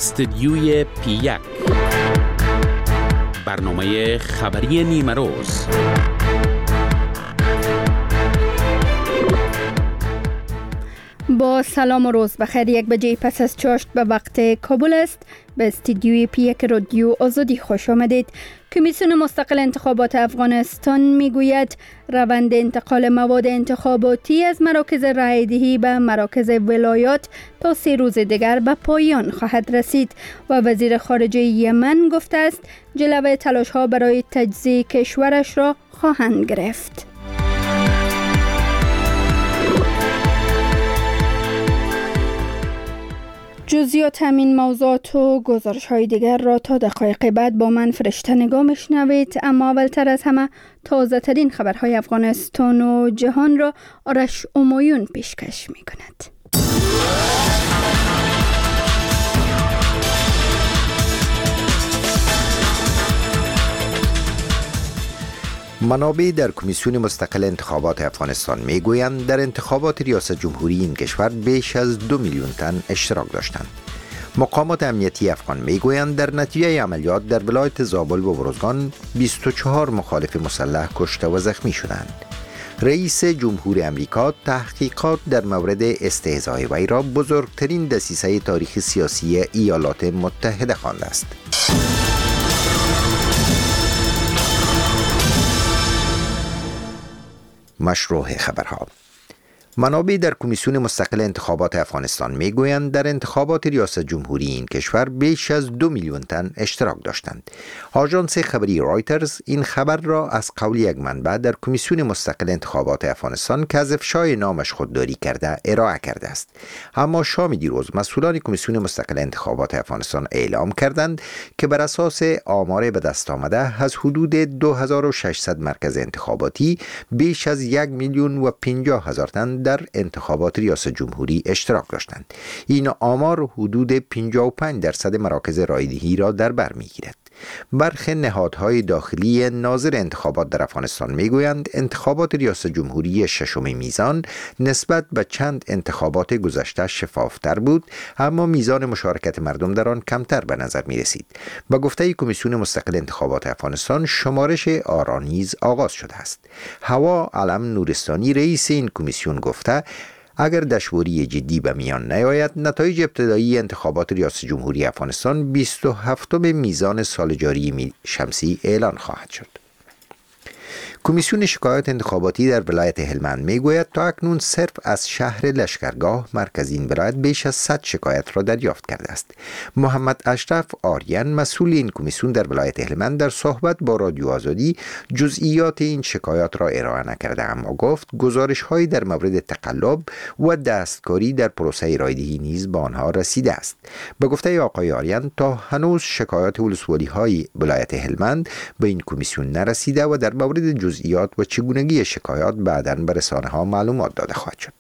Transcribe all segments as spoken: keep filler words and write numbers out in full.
استدیوی پی یک، برنامه خبری نیمه روز. با سلام و روز بخیر. یک بجه پس از چاشت به وقت کابل است. به استدیوی پی یک رادیو آزادی خوش آمدید. کمیسیون مستقل انتخابات افغانستان میگوید روند انتقال مواد انتخاباتی از مراکز رایدهی به مراکز ولایات تا سه روز دیگر به پایان خواهد رسید و وزیر خارجه یمن گفته است جلوه تلاش ها برای تجزیه کشورش را خواهند گرفت. جزئیات همین موضوعات و گزارش های دیگر را تا دقایق بعد با من فرشته نگاه میشنوید، اما اولتر از همه تازه ترین خبرهای افغانستان و جهان را آرش امایون پیشکش می کند. منابع در کمیسیون مستقل انتخابات افغانستان میگویند در انتخابات ریاست جمهوری این کشور بیش از دو میلیون تن اشتراک داشتند. مقامات امنیتی افغان میگویند در نتیجه عملیات در ولایت زابل و ورزگان بیست و چهار مخالف مسلح کشته و زخمی شدند. رئیس جمهور امریکا تحقیقات در مورد استهزای وی را بزرگترین دسیسه تاریخ سیاسی ایالات متحده خوانده است. مشروع خبرها. منابع در کمیسیون مستقل انتخابات افغانستان میگویند در انتخابات ریاست جمهوری این کشور بیش از دو میلیون تن اشتراک داشتند. آژانس خبری رایترز این خبر را از قول یک منبع در کمیسیون مستقل انتخابات افغانستان که از افشای نامش خودداری کرده ارائه کرده است. اما شام دیروز مسئولان کمیسیون مستقل انتخابات افغانستان اعلام کردند که بر اساس آمار به دست آمده از حدود دو هزار و ششصد مرکز انتخاباتی بیش از یک میلیون و پنجاه هزار تن در انتخابات ریاست جمهوری اشتراک داشتند. این آمار حدود پنجاه و پنج درصد مراکز رایدهی را در بر میگیرد. برخی نهادهای داخلی ناظر انتخابات در افغانستان میگویند انتخابات ریاست جمهوری ششم میزان نسبت به چند انتخابات گذشته شفافتر بود، اما میزان مشارکت مردم در آن کمتر به نظر می رسید. با گفته کمیسیون مستقل انتخابات افغانستان شمارش آرا نیز آغاز شده است. هوا علم نورستانی رئیس این کمیسیون گفته اگر دشواری جدی به میان نیاید نتایج ابتدایی انتخابات ریاست جمهوری افغانستان بیست و هفتم میزان سال جاری شمسی اعلان خواهد شد. کمیسیون شکایات انتخاباتی در ولایت هلمند میگوید تا اکنون صرف از شهر لشکرگاه مرکز این ولایت بیش از صد شکایت را دریافت کرده است. محمد اشرف آریان مسئول این کمیسیون در ولایت هلمند در صحبت با رادیو آزادی جزئیات این شکایات را ارائه نکرده، اما گفت گزارش‌هایی در مورد تقلب و دستکاری در پروسه رایدهی نیز به آنها رسیده است. به گفته آقای آریان تا هنوز شکایات ولسوالی‌های ولایت هلمند به این کمیسیون نرسیده و در مورد جزئیات و چگونگی شکایات بعداً به رسانه‌ها معلومات داده خواهد شد.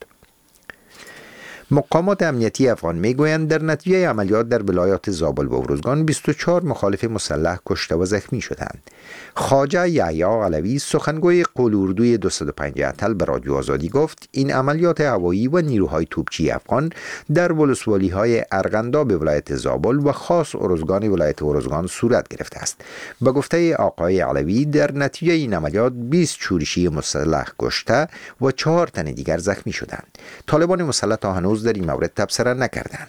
مقامات امنیتی افغان میگویند در نتیجه عملیات در ولایات زابل و ورزگان بیست و چهار مخالف مسلح کشته و زخمی شدند. خواجه یحیی علوی سخنگوی قول اردوی دویست و پنجاه اتل به رادیو آزادی گفت این عملیات هوایی و نیروهای توپچی افغان در ولسوالی‌های ارغنداب ولایت زابل و خاص ارزگان ولایت ارزگان صورت گرفته است. به گفته آقای علوی در نتیجه این عملیات بیست شورشی مسلح کشته و چهار تن دیگر زخمی شدند. طالبان مسلح تا هنوز در این مورد تبصره نکردند.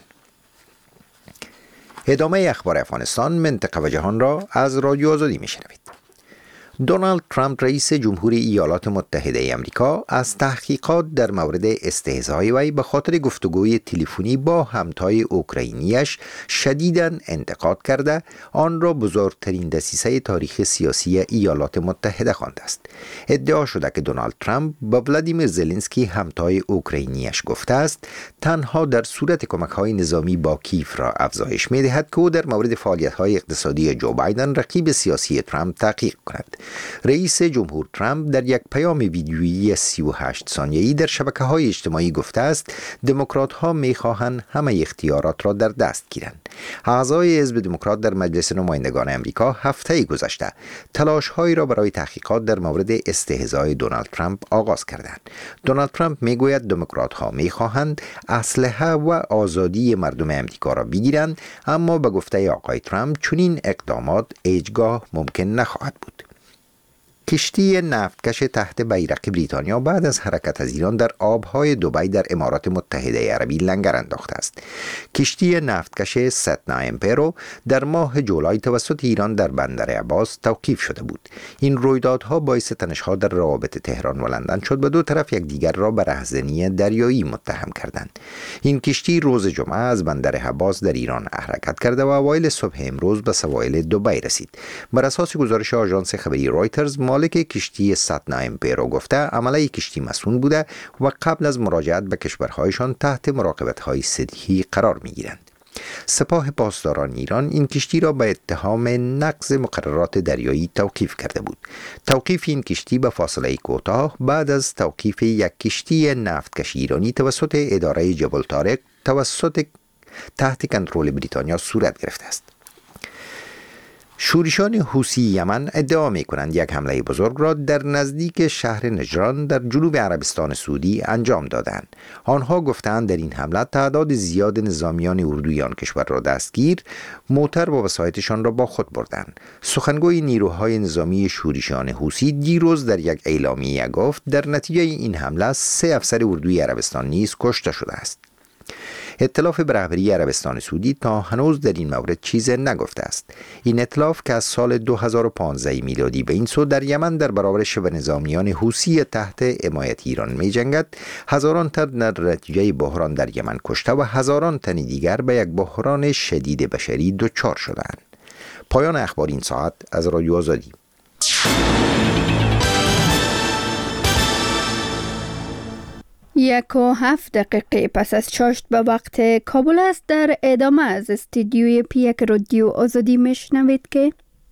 ادامه اخبار افغانستان، منطقه و جهان را از رادیو آزادی میشنوید. دونالد ترامپ رئیس جمهوری ایالات متحده آمریکا از تحقیقات در مورد استهزای وی به خاطر گفتگوی تلفنی با همتای اوکراینیش شدیداً انتقاد کرده آن را بزرگترین دسیسه تاریخ سیاسی ایالات متحده خوانده است. ادعا شده که دونالد ترامپ با ولادیمیر زلنسکی همتای اوکراینیش گفته است تنها در صورت کمک‌های نظامی با کیف را افزایش می‌دهد که او در مورد فعالیت‌های اقتصادی جو بایدن رقیب سیاسی ترامپ تحقیق کند. رئیس جمهور ترامپ در یک پیام ویدیویی سی و هشت ثانیه‌ای در شبکه‌های اجتماعی گفته است دموکرات‌ها می‌خواهند همه اختیارات را در دست گیرند. اعضای حزب دموکرات در مجلس نمایندگان امریکا هفته گذشته تلاش‌هایی را برای تحقیقات در مورد استهزای دونالد ترامپ آغاز کردند. دونالد ترامپ میگوید دموکرات‌ها می‌خواهند اسلحه و آزادی مردم امریکا را بگیرند، اما به گفته آقای ترامپ چنین اقدامات هیچگاه ممکن نخواهد بود. کشتی نفتکش تحت بیرق بریتانیا بعد از حرکت از ایران در آبهای دبی در امارات متحده عربی لنگر انداخته است. کشتی نفتکش ستنا امپرو در ماه جولای توسط ایران در بندر عباس توقیف شده بود. این رویدادها باعث تنش‌ها در روابط تهران و لندن شد و دو طرف یکدیگر را به رهزنی دریایی متهم کردند. این کشتی روز جمعه از بندر عباس در ایران حرکت کرده و اوایل صبح امروز به سواحل دبی رسید. بر اساس گزارش آژانس خبری رویترز، مالک کشتی ستنا امپرو گفته عمله کشتی مسئول بوده و قبل از مراجعت به کشورهایشان تحت مراقبت‌های صحی قرار می‌گیرند. سپاه پاسداران ایران این کشتی را به اتهام نقض مقررات دریایی توقیف کرده بود. توقیف این کشتی به فاصله کوتاه بعد از توقیف یک کشتی نفتکش ایرانی توسط اداره جبل طارق توسط تحت کنترل بریتانیا صورت گرفته است. شورشان حوثی یمن ادعا می کنند یک حمله بزرگ را در نزدیک شهر نجران در جنوب عربستان سعودی انجام دادند. آنها گفتند در این حمله تعداد زیاد نظامیان اردوی آن کشور را دستگیر، موتر و وسایطشان را با خود بردند. سخنگوی نیروهای نظامی شورشان حوثی دیروز در یک اعلامیه گفت در نتیجه این حمله سه افسر اردوی عربستان نیز کشته شده است. ائتلاف به رهبری عربستان سعودی تا هنوز در این مورد چیزی نگفته است. این ائتلاف که از سال دو هزار و پانزده میلادی به این سو در یمن در برابر شبه نظامیان حوثی تحت حمایت ایران می جنگد، هزاران تن در نتیجه بحران در یمن کشته و هزاران تن دیگر به یک بحران شدید بشری دچار شدند. پایان اخبار این ساعت از رادیو آزادی. یک و هفت دقیقه پس از چاشت به وقت کابل است. در ادامه از استودیوی پیک رادیو آزادی میشنوید که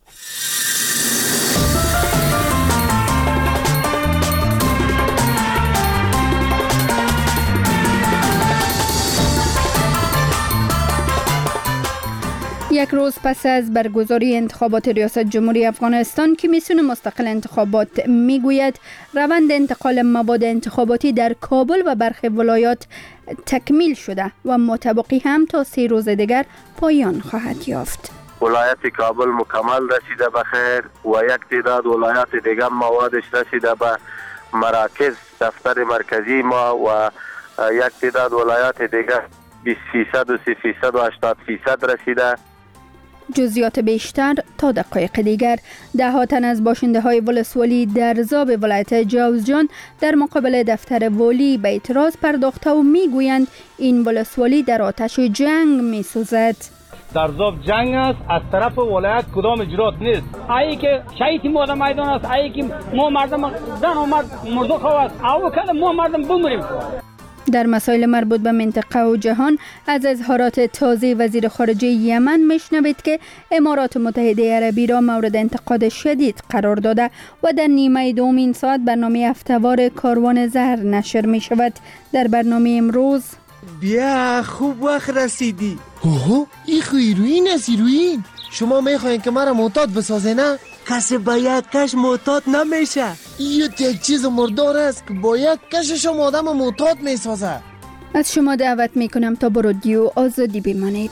یک روز پس از برگزاری انتخابات ریاست جمهوری افغانستان، کمیسیون مستقل انتخابات میگوید روند انتقال مواد انتخاباتی در کابل و برخی ولایات تکمیل شده و متبقی هم تا سه روز دیگر پایان خواهد یافت. ولایت کابل مکمل رسیده به خیر و یک تعداد ولایات دیگر موادش رسیده به مراکز دفتر مرکزی ما و یک تعداد ولایات دیگر بیست فیصد و سی فیصد و هشتاد فیصد رسیده. جزئیات بیشتر تا دقایق دیگر. ده ها تن از باشنده های ولسوالی در زاب ولایت جوزجان در مقابل دفتر والی به اعتراض پرداخته و میگویند این ولسوالی در آتش جنگ می سوزد. در زاب جنگ است، از طرف ولایت کدام اجرات نیست. ایی که شهید ما میدان است، ایی که ما مردم زن و مرد مردو خواست او کله ما مردم بمریم. در مسائل مربوط به منطقه و جهان از اظهارات تازه وزیر خارجه یمن میشنوید که امارات متحده عربی را مورد انتقاد شدید قرار داده و در نیمه دوم این ساعت برنامه هفته‌وار کاروان زهر نشر می شود. در برنامه امروز بیا خوب وقت رسیدی. اوه این خیروین است ایروین. شما میخواین که مرا معتاد بسازه نه؟ کسی با یک کش معتاد نمیشه. این یک چیز مردار است که با یک کشش هم آدم معتاد میسازه. از شما دعوت میکنم تا با رادیو آزادی بمانید.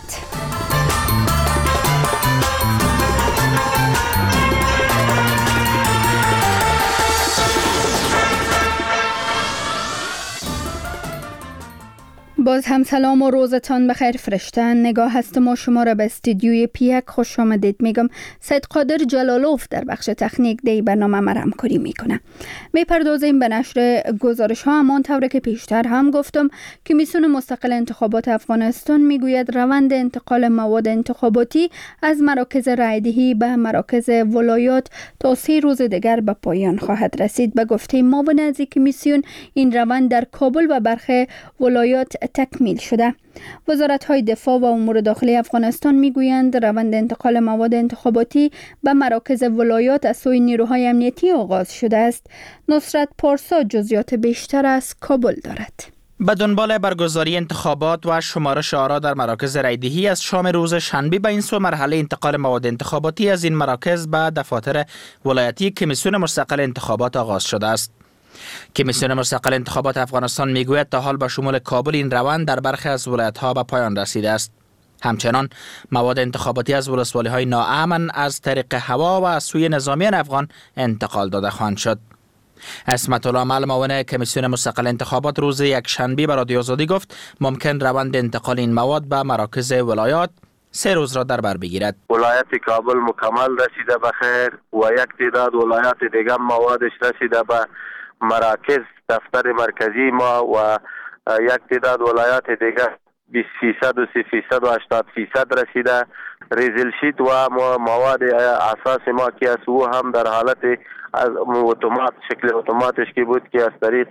باز هم سلام و روزتان بخیر فرشتن. نگاه هستم و شما را به استودیوی پیک خوش آمدید میگم. سید قادر جلالوف در بخش تکنیک دی برنامه ما را همکاری میکنه. میپردازیم به نشر گزارش ها. همان طوری که پیشتر هم گفتم، کمیسیون مستقل انتخابات افغانستان میگوید روند انتقال مواد انتخاباتی از مراکز رایدهی به مراکز ولایات تا سه روز دیگر به پایان خواهد رسید. به گفته معاون از کمیسیون این روند در کابل و برخی ولایات تکمیل شده. وزارت‌های دفاع و امور داخلی افغانستان می‌گویند روند انتقال مواد انتخاباتی به مراکز ولایات از سوی نیروهای امنیتی آغاز شده است. نصرت پارسا جزئیات بیشتر از کابل دارد. به دنبال برگزاری انتخابات و شمارش آرا در مراکز رایدهی از شام روز شنبه به این سو مرحله انتقال مواد انتخاباتی از این مراکز به دفاتر ولایتی کمیسیون مستقل انتخابات آغاز شده است. کمیسیون مستقل انتخابات افغانستان میگوید تا حال به شمول کابل این روند در برخی از ولایت‌ها به پایان رسیده است. همچنان مواد انتخاباتی از ولسوالی‌های ناامن از طریق هوا و از سوی نظامیان افغان انتقال داده خواهند شد. عصمت الله مل معاون کمیسیون مستقل انتخابات روز یک شنبه به رادیو آزادی گفت ممکن روند انتقال این مواد به مراکز ولایات سه روز را در بر بگیرد. ولایت کابل مکمل رسیده به خیر و یک تعداد ولایات دیگر موادش رسیده به مراکز دفتر مرکزی ما و یک تعداد ولایات دیگر بیست فیصد و سی فیصد و هشتاد فیصد رسیده. ریزل شیت و مواد اساس ما که از او هم در حالت از اتومات شکل اتوماتش که بود که از طریق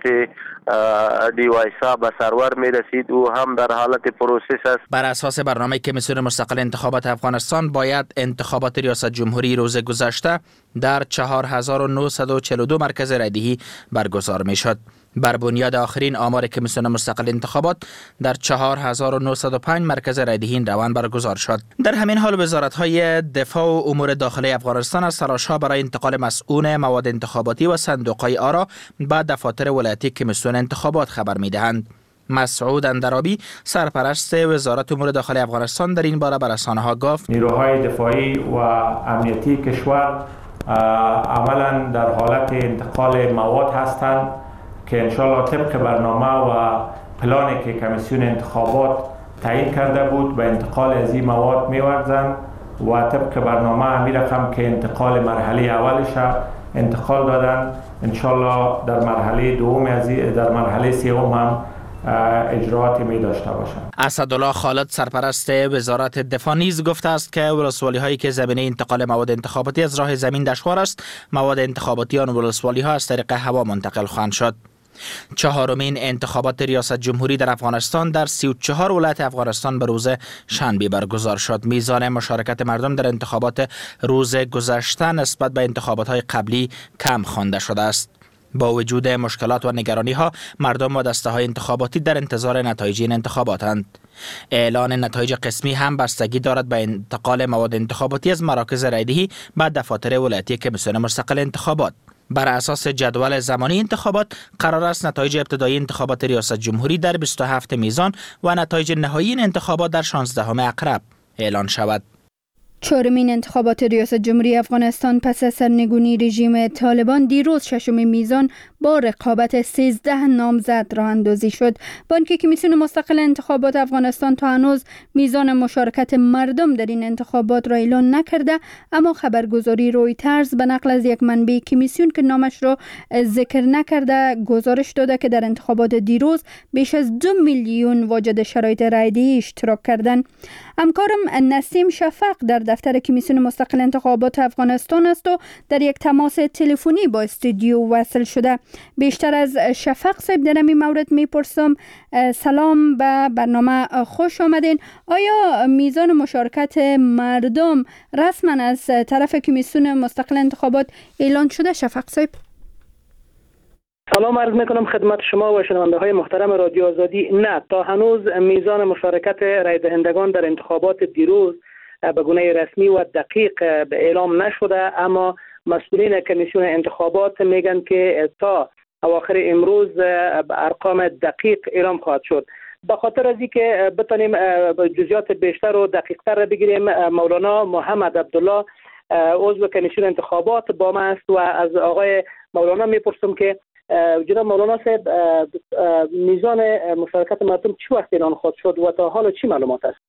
دی وایسا به سرور می رسید او هم در حالت پروسس است. بر اساس برنامه کمیسیون مستقل انتخابات افغانستان باید انتخابات ریاست جمهوری روز گذشته در چهار هزار و نهصد و چهل و دو مرکز رایدهی برگزار می شد. بر بنیاد آخرین آمار کمیسیون مستقل انتخابات در چهار هزار و نهصد و پنج مرکز رایدهی این روند برگزار شد. در همین حال وزارت‌های دفاع و امور داخلی افغانستان از تلاش‌ها برای انتقال مسئول مواد انتخاباتی و صندوق‌های آرا به دفاتر ولایتی کمیسیون انتخابات خبر می‌دهند. مسعود اندرابی سرپرست وزارت امور داخلی افغانستان در این باره به رسانه‌ها گفت نیروهای دفاعی و امنیتی کشور عملاً در حالت انتقال مواد هستند که انشالله طبق برنامه و پلانی که کمیسیون انتخابات تعیین کرده بود به انتقال از این مواد می‌ورزند و طبق برنامه امی رقم که انتقال مرحله اولش انتقال دادن انشالله در مرحله دوم از در مرحله سوم هم اجراعاتی می داشته باشند. اسدالله خالد سرپرست وزارت دفاع نیز گفته است که ولسوالی هایی که زمینه انتقال مواد انتخاباتی از راه زمین دشوار است مواد انتخاباتی آن ولسوالی ها از طریق هوا منتقل خواهند شد. چهارمین انتخابات ریاست جمهوری در افغانستان در سی و چهار ولایت افغانستان به روز شنبه برگزار شد. میزان مشارکت مردم در انتخابات روز گذشته نسبت به انتخابات قبلی کم خوانده شده است. با وجود مشکلات و نگرانی ها مردم و دسته های انتخاباتی در انتظار نتایج این انتخاباتند. اعلان نتایج قسمی هم بستگی دارد به انتقال مواد انتخاباتی از مراکز رایدهی به دفاتر ولایتی کمیسیون مستقل انتخابات. بر اساس جدول زمانی انتخابات قرار است نتایج ابتدایی انتخابات ریاست جمهوری در بیست و هفتم میزان و نتایج نهایی این انتخابات در شانزدهم عقرب اعلان شود. چهارمین انتخابات ریاست جمهوری افغانستان پس از سرنگونی رژیم طالبان دیروز ششم میزان با رقابت سیزده نامزد راه اندازی شد. با اینکه کمیسیون مستقل انتخابات افغانستان تا هنوز میزان مشارکت مردم در این انتخابات را اعلان نکرده، اما خبرگزاری رویترز به نقل از یک منبع کمیسیون که نامش را ذکر نکرده گزارش داده که در انتخابات دیروز بیش از دو میلیون واجد شرایط رایدهی اشتراک کردند. همکارم نسیم شفق در دفتر کمیسیون مستقل انتخابات افغانستان است و در یک تماس تلفنی با استودیو وصل شده. بیشتر از شفق صاحب در این مورد میپرسم. سلام، به برنامه خوش آمدین. آیا میزان مشارکت مردم رسما از طرف کمیسیون مستقل انتخابات اعلان شده شفق صاحب؟ سلام عرض میکنم خدمت شما و شنونده های محترم رادیو آزادی. نه، تا هنوز میزان مشارکت رای دهندگان در انتخابات دیروز به گونه رسمی و دقیق به اعلام نشده، اما مسئولین کمیسیون انتخابات میگن که تا اواخر امروز ارقام دقیق اعلام خواهد شد. به خاطر از اینکه بتونیم جزئیات بیشتر و دقیق‌تر بگیریم، مولانا محمد عبدالله عضو کمیسیون انتخابات با ما است و از آقای مولانا میپرسم که جناب مولانا صاحب میزان مشارکت مردم چه وقت اعلان خواهد شد و تا حالا چی معلومات است؟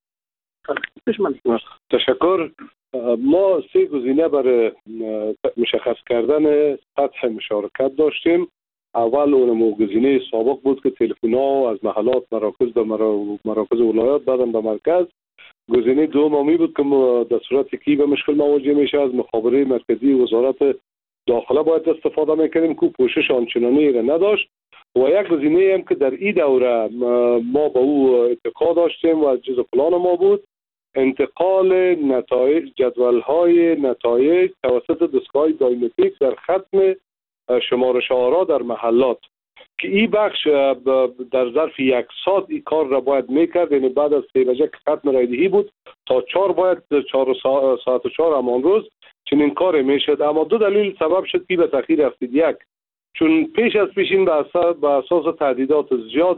تشکر. ما سه گزینه برای مشخص کردن سطح مشارکت داشتیم. اول اون گزینه سابق بود که تلفن‌ها از محلات مراکز به مراکز ولایات بعدم به مرکز. گزینه دومی بود که در صورتی که به مشکل مواجه میشه از مخابره مرکزی وزارت داخله باید استفاده میکنیم که پوشش آنچنانی را نداشت. و یک گزینه هم که در این دوره ما با او اتفاق داشتیم و از جزء پلان ما بود، انتقال نتایج جدول‌های نتایج توسط دستگاه بایومتریک در ختم شمارش‌آرا در محلات که این بخش در ظرف یک ساعت این کار را باید میکرد، یعنی بعد از سه بجه که ختم رایدهی بود تا چهار باید چهار ساعت و چهار همان روز چنین کار میشد. اما دو دلیل سبب شد که به تاخیر افتید. یک، چون پیش از پیشین به اساس, به اساس تهدیدات زیاد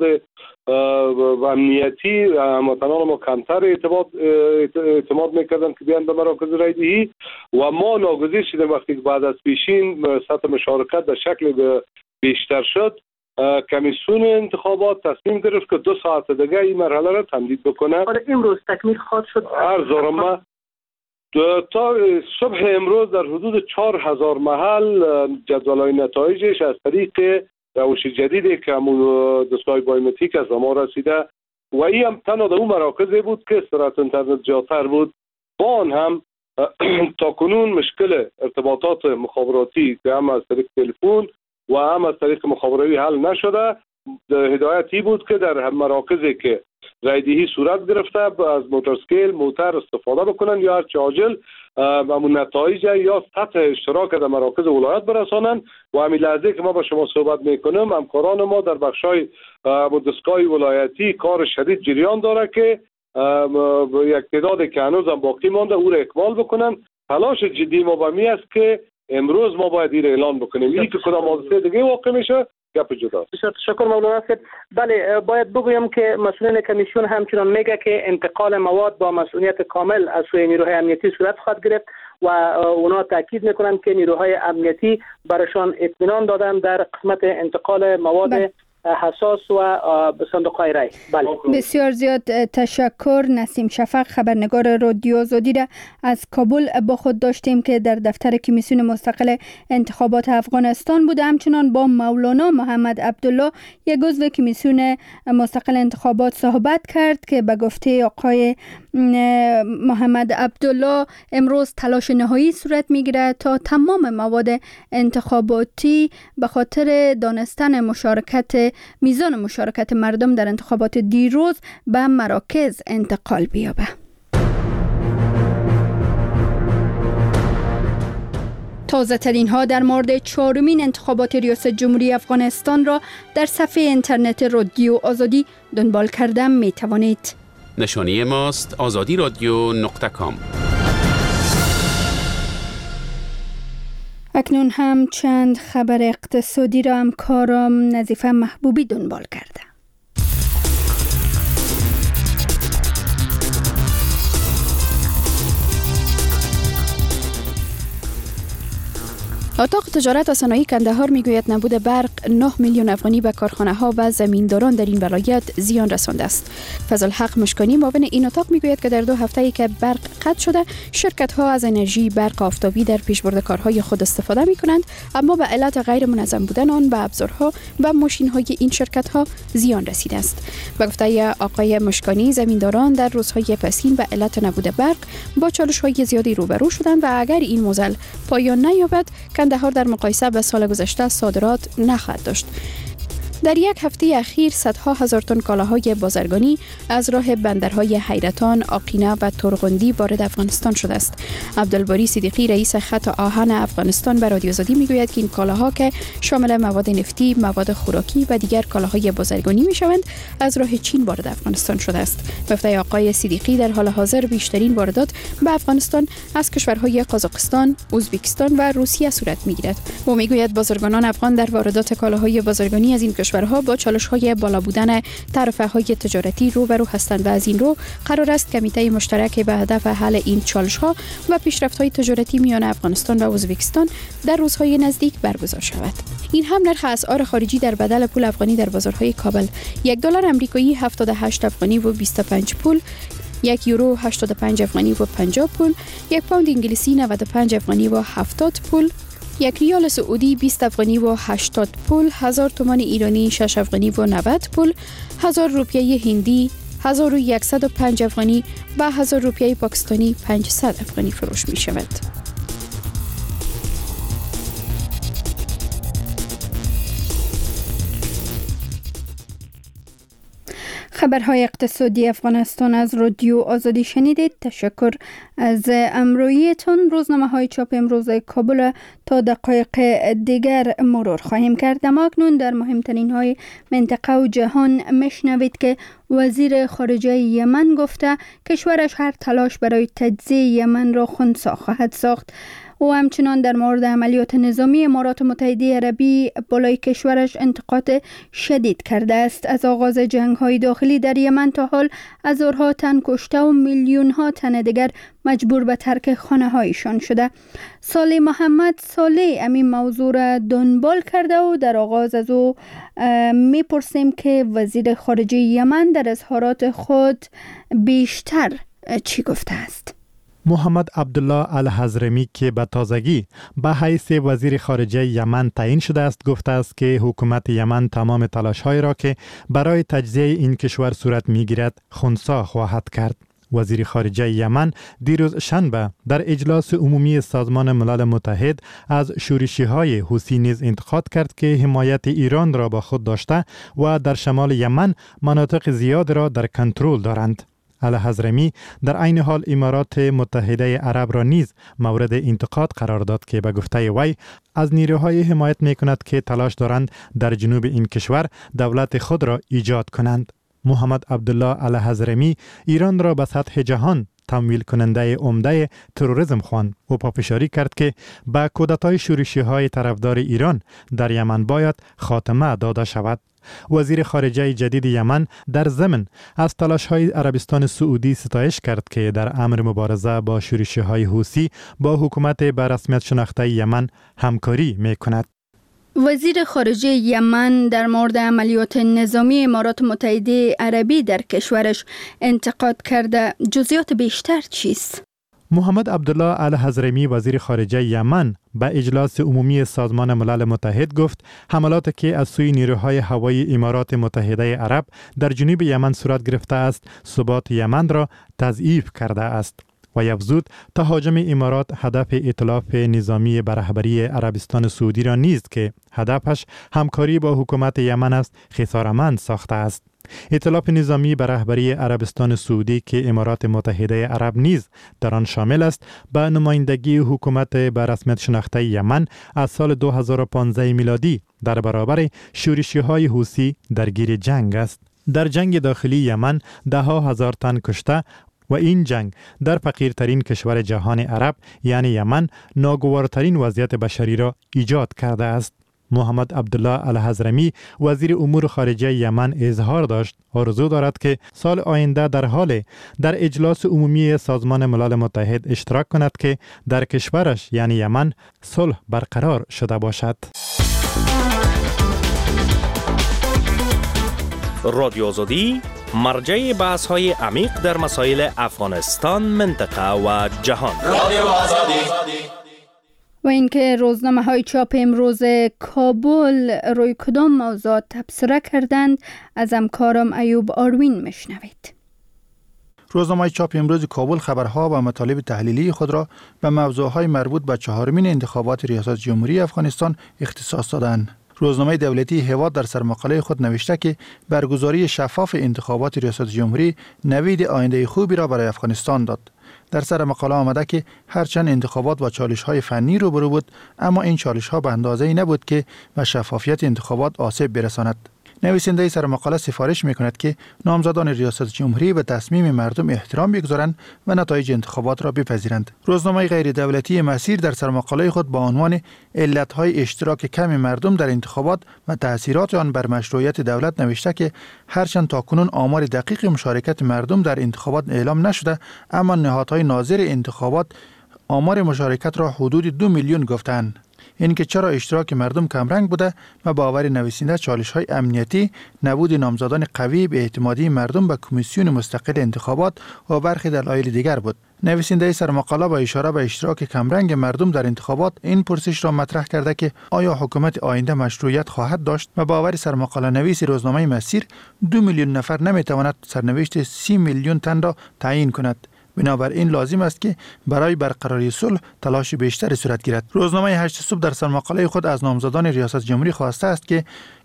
و امنیتی هموطنان ما کمتر اعتماد اعتماد میکردن که بیان به مراکز رایدهی و ما ناگزیر شدیم وقتی که بعد از پیشین سطح مشارکت به شکل بیشتر شد، کمیسیون انتخابات تصمیم گرفت که دو ساعت دیگه این مرحله را تمدید بکنه. آره امروز تکمیل خواهد شد. عرض دارم ما تا صبح امروز در حدود چهار هزار محل جدول‌های نتایجش از طریق روش جدیدی که همون دستگاه بایومتریک از ما رسیده و این هم تنها در اون مراکزی بود که سرعت اینترنت زیادتر بود. با آن هم تا کنون مشکل ارتباطات مخابراتی که هم از طریق تلفن و هم از طریق مخابراتی حل نشده. هدایتی بود که در مراکزی که رایدهی صورت گرفته از موتورسکیل موتر استفاده بکنن یا هرچه عاجل همون نتایج یا سطح اشتراک در مراکز ولایت برسانن و همین لحظه که ما با شما صحبت میکنم همکاران ما در بخشای دستگاه ولایتی کار شدید جریان داره که یک تعدادی که هنوز هم باقی مانده او را اکمال بکنن. تلاش جدی ما به می است که امروز ما باید این اعلان بکنیم. این که کدام حادثه دیگه واقع میشه گپ جداست. بسیار تشکر مولانا صاحب. بله باید بگویم که مسئولین کمیسیون همچنان میگه که انتقال مواد با مسئولیت کامل از سوی نیروهای امنیتی صورت خواهد گرفت و اونا تاکید میکنن که نیروهای امنیتی برشان اطمینان دادن در قسمت انتقال مواد بله. حساس و صندوق‌های رای. بله. بسیار زیاد تشکر. نسیم شفق خبرنگار رادیو آزادی را از کابل با خود داشتیم که در دفتر کمیسیون مستقل انتخابات افغانستان بود. همچنان با مولانا محمد عبدالله یک عضو کمیسیون مستقل انتخابات صحبت کرد که به گفته آقای محمد عبدالله امروز تلاش نهایی صورت میگیره تا تمام مواد انتخاباتی به خاطر دانستن مشارکت میزان مشارکت مردم در انتخابات دیروز به مراکز انتقال بیابه. تازه ترین ها در مورد چهارمین انتخابات ریاست جمهوری افغانستان را در صفحه اینترنت رادیو آزادی دنبال کرده می توانید. نشانی ماست آزادی رادیو نقطه کام. اکنون هم چند خبر اقتصادی را همکارم نظیفه محبوبی دنبال کرده. اتاق تجارت و صنایع کندهار میگوید نبود برق نه میلیون افغانی به کارخانه ها و زمینداران در این ولایت زیان رسانده است. فضل حق مشکانی معاون این اتاق میگوید که در دو هفته ای که برق قطع شده شرکت ها از انرژی برق آفتابی در پیشبرد کارهای خود استفاده می کنند، اما به علت غیر منظم بودن آن به ابزارها و ماشین های این شرکت ها زیان رسیده است. به گفته آقای مشکانی زمینداران در روزهای پسین به علت نبود برق با چالش های زیادی روبرو شدند و اگر این موزل پایان نیابد کندهار در مقایسه به سال گذشته صادرات نخواهد داشت. در یک هفته اخیر صدها هزار تن کالاهای بازرگانی از راه بندرهای حیرتان، آقینه و ترغندی وارد افغانستان شده است. عبدالباری صدیقی رئیس خط آهن افغانستان به رادیو آزادی میگوید که این کالاها که شامل مواد نفتی، مواد خوراکی و دیگر کالاهای بازرگانی میشوند از راه چین وارد افغانستان شده است. گفته آقای صدیقی در حال حاضر بیشترین واردات به افغانستان از کشورهای قزاقستان، ازبکستان و روسیه صورت میگیرد. او میگوید بازرگانان افغان در واردات کالاهای بازرگانی از این کشورها با چالش‌های بالا بودن تعرفه‌های تجارتی روبرو هستند و از این رو قرار است کمیته مشترک به هدف حل این چالش‌ها و پیشرفت‌های تجارتی میان افغانستان و ازبکستان در روزهای نزدیک برگزار شود. این هم نرخ اسعار خارجی در بدل پول افغانی در بازارهای کابل: یک دلار آمریکایی هفتاد و هشت افغانی و بیست و پنج پول، یک یورو هشتاد و پنج افغانی و پنجاه پول، یک پوند انگلیسی نود و پنج افغانی و هفتاد پول، یک ریال سعودی بیست افغانی و هشتاد پول، هزار تومان ایرانی شش افغانی و نود پول، هزار روپیه هندی هزار و صد و پنج افغانی و هزار روپیه پاکستانی پانصد افغانی فروش می شود. خبرهای اقتصادی افغانستان از رادیو آزادی شنیدید. تشکر از امرویتون. روزنامه های چاپ امروز کابل تا دقایق دیگر مرور خواهیم کرد. اما اکنون در مهمترین های منطقه و جهان میشنوید که وزیر خارجه یمن گفته کشورش هر تلاش برای تجزیه یمن را خنثی خواهد ساخت. و همچنان در مورد عملیات نظامی امارات متحده عربی بالای کشورش انتقاد شدید کرده است. از آغاز جنگ های داخلی در یمن تا حال هزارها تن کشته و میلیون ها تن دیگر مجبور به ترک خانه هایشان شده. صالح محمد صالح همین موضوع را دنبال کرده و در آغاز از او میپرسیم که وزیر خارجه یمن در اظهارات خود بیشتر چی گفته است. محمد عبدالله الحضرمی که به تازگی به حیث وزیر خارجه یمن تعیین شده است گفته است که حکومت یمن تمام تلاش‌های را که برای تجزیه این کشور صورت می‌گیرد خنثی خواهد کرد. وزیر خارجه یمن دیروز شنبه در اجلاس عمومی سازمان ملل متحد از شورشی‌های حوثی نیز انتقاد کرد که حمایت ایران را با خود داشته و در شمال یمن مناطق زیاد را در کنترل دارند. الحضرمی در عین حال امارات متحده عرب را نیز مورد انتقاد قرار داد که به گفته وی از نیروهای حمایت می کند که تلاش دارند در جنوب این کشور دولت خود را ایجاد کنند. محمد عبدالله الحضرمی ایران را به سطح جهان تمویل کننده عمده تروریسم خواند و پافشاری کرد که به کودتای شورشی های طرفدار ایران در یمن باید خاتمه داده شود. وزیر خارجه جدید یمن در ضمن از تلاش‌های عربستان سعودی ستایش کرد که در امر مبارزه با شورشی‌های حوثی با حکومت به رسمیت شناخته یمن همکاری می‌کند. وزیر خارجه یمن در مورد عملیات نظامی امارات متحده عربی در کشورش انتقاد کرده. جزئیات بیشتر چیست؟ محمد عبدالله الحضرمی وزیر خارجه یمن به اجلاس عمومی سازمان ملل متحد گفت حملاتی که از سوی نیروهای هوایی امارات متحده عرب در جنوب یمن صورت گرفته است ثبات یمن را تضعیف کرده است و افزود تهاجم امارات هدف ائتلاف نظامی به رهبری عربستان سعودی را نیز که هدفش همکاری با حکومت یمن است خسارتمند ساخته است. ائتلاف نظامی به رهبری عربستان سعودی که امارات متحده عرب نیز در آن شامل است به نمایندگی حکومت به رسمیت شناخته یمن از سال دو هزار و پانزده میلادی در برابر شورشی‌های حوثی درگیر جنگ است. در جنگ داخلی یمن ده ها هزار تن کشته و این جنگ در فقیرترین کشور جهان عرب یعنی یمن ناگوارترین وضعیت بشری را ایجاد کرده است. محمد عبدالله الحضرمی وزیر امور خارجه یمن اظهار داشت آرزو دارد که سال آینده در حال در اجلاس عمومی سازمان ملل متحد اشتراک کند که در کشورش یعنی یمن صلح برقرار شده باشد. رادیو آزادی مرجع بحث های عمیق در مسائل افغانستان، منطقه و جهان. رادیو آزادی. و اینکه روزنامه های چاپ امروز کابل روی کدام موضوع تبصره کردند از همکارم ایوب آروین میشنوید. روزنامه چاپ امروز کابل خبرها و مطالب تحلیلی خود را به موضوعهای مربوط به چهارمین انتخابات ریاست جمهوری افغانستان اختصاص دادند. روزنامه دولتی هواد در سرمقاله خود نوشته که برگزاری شفاف انتخابات ریاست جمهوری نوید آینده خوبی را برای افغانستان داد. در سر مقاله آمده که هرچند انتخابات با چالش‌های فنی روبرو بود اما این چالش‌ها به اندازه‌ای نبود که به شفافیت انتخابات آسیب برساند. نویسنده سر مقاله سفارش می‌کند که نامزدان ریاست جمهوری به تصمیم مردم احترام بگذارند و نتایج انتخابات را بپذیرند. روزنامه غیر دولتی مسیر در سر مقاله خود با عنوان علت‌های اشتراک کم مردم در انتخابات و تأثیرات آن بر مشروعیت دولت نوشته که هرچند تاکنون آمار دقیق مشارکت مردم در انتخابات اعلام نشده اما نهادهای ناظر انتخابات آمار مشارکت را حدود دو میلیون گفتند. اینکه چرا اشتراک مردم کمرنگ بوده و باور نویسنده چالش‌های امنیتی، نبود نامزدان قوی به اعتمادی مردم به کمیسیون مستقل انتخابات و برخی دلایل دیگر بود. نویسنده سرمقاله با اشاره به اشتراک کمرنگ مردم در انتخابات این پرسش را مطرح کرده که آیا حکومت آینده مشروعیت خواهد داشت و باور سرمقاله نویس روزنامه مسیر دو میلیون نفر نمیتواند سرنوشت سی میلیون تن را تعیین کند. بنابراین لازم است که برای برقراری صلح تلاش بیشتری صورت گیرد. روزنامه هشت صبح در سرمقاله خود از نامزدان ریاست جمهوری خواسته است که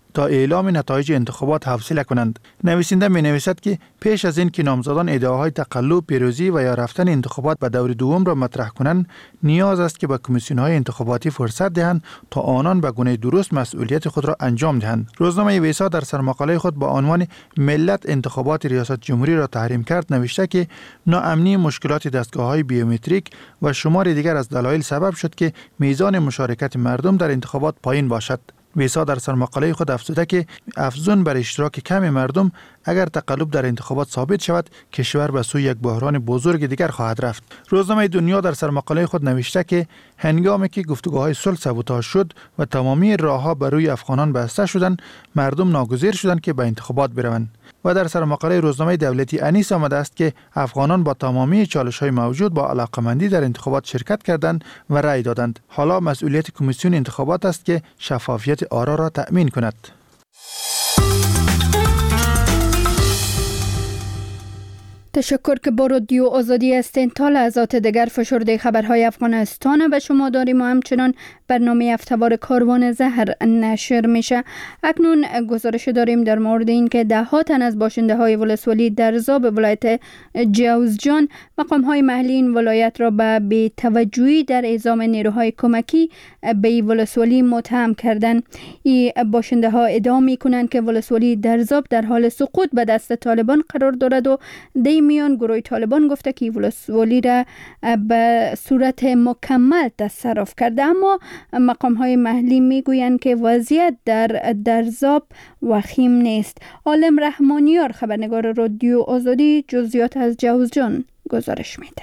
تا اعلام نتایج انتخابات حوصله کنند. نویسنده می نویسد که پیش از این که نامزدان ادعاهای تقلب، پیروزی و یا رفتن انتخابات به دور دوم را مطرح کنند، نیاز است که به کمیسیون‌های انتخاباتی فرصت دهند تا آنان به گونه درست مسئولیت خود را انجام دهند. روزنامه ویسا در سرمقاله خود با عنوان ملت انتخابات ریاست جمهوری را تحریم کرد نوشته که ناامنی، مشکلات دستگاه‌های بیومتریک و شمار دیگر از دلایل سبب شد که میزان مشارکت مردم در انتخابات پایین باشد. ویسا در سرمقاله خود افزوده که افزون بر اشتراک کم مردم اگر تقلب در انتخابات ثابت شود، کشور به سوی یک بحران بزرگ دیگر خواهد رفت. روزنامه دنیا در سرمقاله خود نوشته که هنگامی که گفتگوهای صلح سبوتاژ شد و تمامی راهها بر روی افغانان بسته شدند، مردم ناگزیر شدند که به انتخابات بروند. و در سرمقاله روزنامه دولتی انیس آمده است که افغانان با تمامی چالش‌های موجود با علاقمندی در انتخابات شرکت کردند و رأی دادند. حالا مسئولیت کمیسیون انتخابات است که شفافیت آرا را تأمین کند. تشکر که با رادیو آزادی هستین. تا لحظات دیگر فشرده خبرهای افغانستان به شما داریم و همچنان برنامه هفته‌وار کاروان زهر نشر میشه. اکنون گزارش داریم در مورد این که ده ها تن از باشنده های ولسوالی درزاب ولایت جوزجان مقام های محلی این ولایت را به بی‌توجهی در اعزام نیروهای کمکی به ولسوالی متهم کردند. این باشنده ها ادعا میکنند که ولسوالی درزاب در حال سقوط به دست طالبان قرار دارد و دی میان گروه طالبان گفته که ولسوالی را به صورت مکمل تصرف کرده، اما مقام های محلی میگویند که وضعیت در درزاب وخیم نیست. عالم رحمانیار خبرنگار رادیو آزادی جزئیات از جوزجان گزارش میده.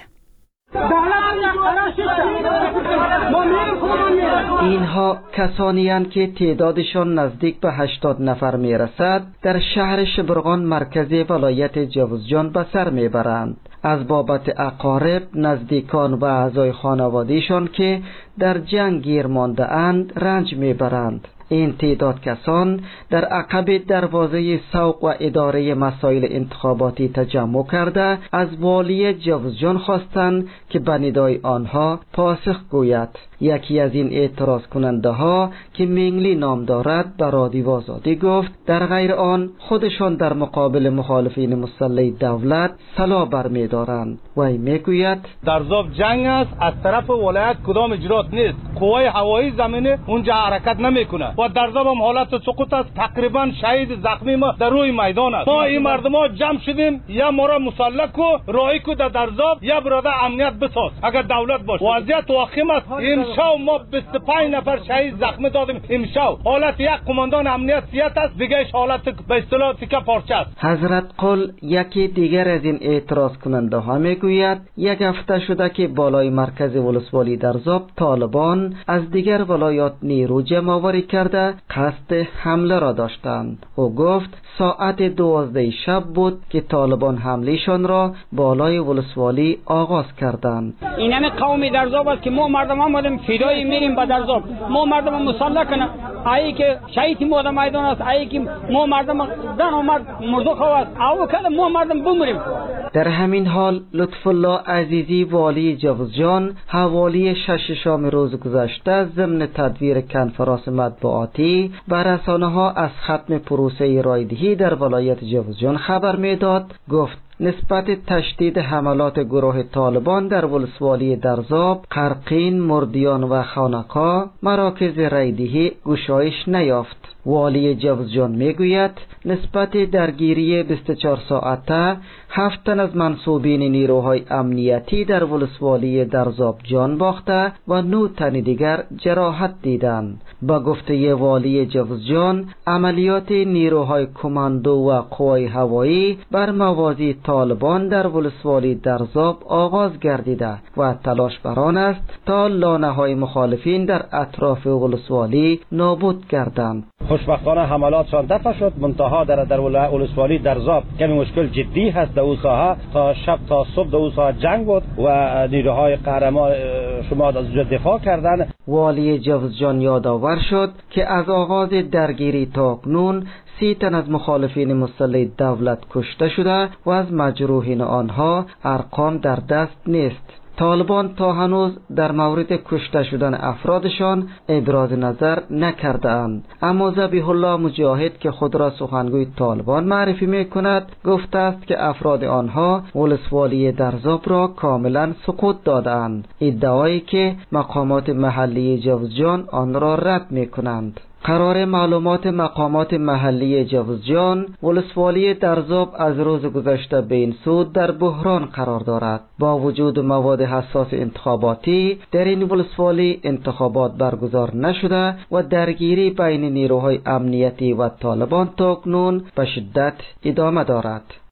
اینها کسانی هستند که تعدادشان نزدیک به هشتاد نفر می رسد در شهر شبرغان مرکزی ولایت جوزجان به سر می برند از بابت اقارب، نزدیکان و اعضای خانوادهشان که در جنگ گیر مانده اند رنج می برند. این تعداد کسان در عقب دروازه سوق و اداره مسائل انتخاباتی تجمع کرده از والی جوزجان خواستند که به ندای آنها پاسخ گوید. یکی از این اعتراض کننده ها که مینگلی نام دارد به رادیو آزادی گفت در غیر آن خودشان در مقابل مخالفین مسلح دولت سلا برمی دارند. وی میگوید درزاب جنگ است، از طرف ولایت کدام اجرات نیست، قوای هوایی زمینه اونجا حرکت نمیکنه و درزاب هم حالت سقوط است. تقریبا شهید زخمی ما در روی میدان است. ما این مردم ها جمع شدیم یا ما را مسلح کو راهی کو در درزاب یا براده امنیت بساز اگر دولت باشه. وضعیت واخیم است. امشب ما بیست و پنج نفر شهید زخمی دادیم. امشب حالت یک قماندان امنیتیت است، دیگهش حالت به اصطلاح تیکه پارچه است. حضرت قل یکی دیگر از این اعتراض کننده ها میگوید یک هفته شده که بالای مرکز ولسوالی درزاب طالبان از دیگر ولایات نیرو جمع آوری کرده قصد حمله را داشتند. او گفت ساعت دوازده شب بود که طالبان حملهشان را بالای ولسوالی آغاز کردند. این همه قومی درزاب است که ما مردم آمدیم فدای میریم به درزاب. ما مردم مسلح کنه ای که شهید ما در میدان است، ای که ما مردم زن و مرد مرده خواست او کله ما مردم بمریم. در همین حال لطف الله عزیزی والی جوزجان حوالی شش شام روز گذشته ضمن تدویر کنفرانس مطبوعاتی بر رسانه‌ها از ختم پروسه رایدهی در ولایت جوزجان خبر میداد. گفت نسبت تشدید حملات گروه طالبان در ولسوالی درزاب، قرقین، مردیان و خانقا مراکز رایدهی گشایش نیافت. والی جوزجان میگوید نسبت درگیری بیست و چهار ساعته هفت تن از منصوبین نیروهای امنیتی در ولسوالی درزاب جان باخته و نه تن دیگر جراحت دیدند. با گفته والی جوزجان عملیات نیروهای کماندو و قوای هوایی بر موازی طالبان در ولسوالی درزاب آغاز گردیده و تلاش بر آن است تا لانه های مخالفین در اطراف ولسوالی نابود گردند. خوشبختانه حملاتشان دفع شد، منتها در در ولسوالی درزاب کمی مشکل جدی هست. در اون ساحه تا شب تا صبح در اون ساحه جنگ بود و نیروهای قهرمان شما از اونجا دفاع کردند. والی جوزجان یادآور شد که از آغاز درگیری تا اکنون سی تن از مخالفین مسلح دولت کشته شده و از مجروحین آنها ارقام در دست نیست. طالبان تا هنوز در مورد کشته شدن افرادشان ابراز نظر نکردند، اما ذبیح الله مجاهد که خود را سخنگوی طالبان معرفی میکند گفته است که افراد آنها ولسوالی درزاب را کاملا سقوط دادند، ادعایی که مقامات محلی جوزجان آن را رد میکنند. قرار معلومات مقامات محلی جوزجان، ولسوالی درزاب از روز گذشته به این سو در بحران قرار دارد. با وجود مواد حساس انتخاباتی در این ولسوالی انتخابات برگزار نشده و درگیری بین نیروهای امنیتی و طالبان تاکنون به شدت ادامه دارد.